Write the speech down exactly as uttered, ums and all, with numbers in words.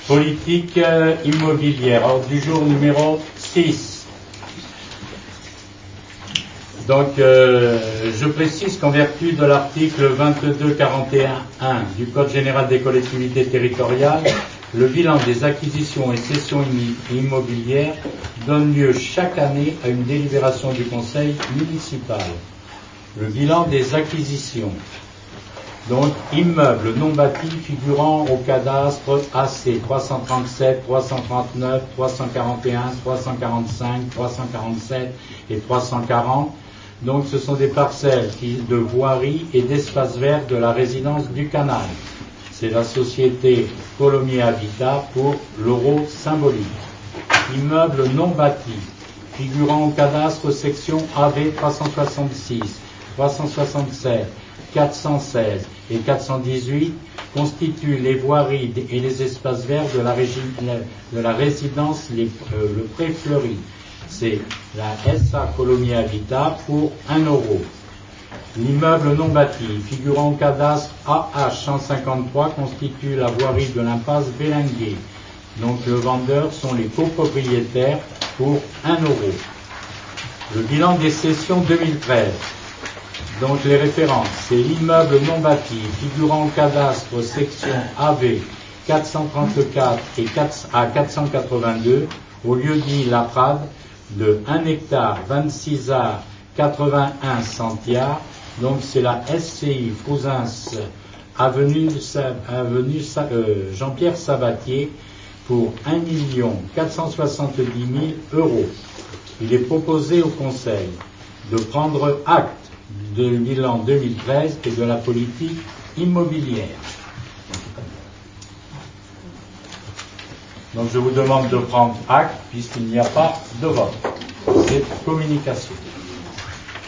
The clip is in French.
Politique euh, immobilière. Ordre du jour numéro six. Donc, euh, je précise qu'en vertu de l'article vingt-deux quarante et un point un du Code général des collectivités territoriales, le bilan des acquisitions et cessions immobilières donne lieu chaque année à une délibération du conseil municipal. Le bilan des acquisitions. Donc, immeubles non bâtis figurant au cadastre A C trois cent trente-sept, trois cent trente-neuf, trois cent quarante et un, trois cent quarante-cinq, trois cent quarante-sept et trois cent quarante. Donc, ce sont des parcelles qui, de voirie et d'espaces verts de la résidence du Canal. C'est la société Colomiers Habitat pour l'euro symbolique. Immeubles non bâtis figurant au cadastre section A V trois cent soixante-six, trois cent soixante-sept, quatre cent seize et quatre cent dix-huit constituent les voiries et les espaces verts de la, régi- de la résidence les, euh, le Pré Fleuri. C'est la S A Colomiers Habitat pour un euro. L'immeuble non bâti figurant au cadastre A H cent cinquante-trois constitue la voirie de l'impasse Bélinguer. Donc le vendeur sont les copropriétaires pour un euro. Le bilan des cessions deux mille treize. Donc les références, c'est l'immeuble non bâti figurant au cadastre section A V quatre cent trente-quatre et quatre à quatre cent quatre-vingt-deux au lieu-dit La Prade de un hectare vingt-six arts quatre-vingt-un centiards. Donc c'est la S C I Frouzins avenue, avenue euh, Jean-Pierre Sabatier pour un million quatre cent soixante-dix mille euros. Il est proposé au Conseil de prendre acte de bilan deux mille treize et de la politique immobilière. Donc je vous demande de prendre acte puisqu'il n'y a pas de vote. C'est communication.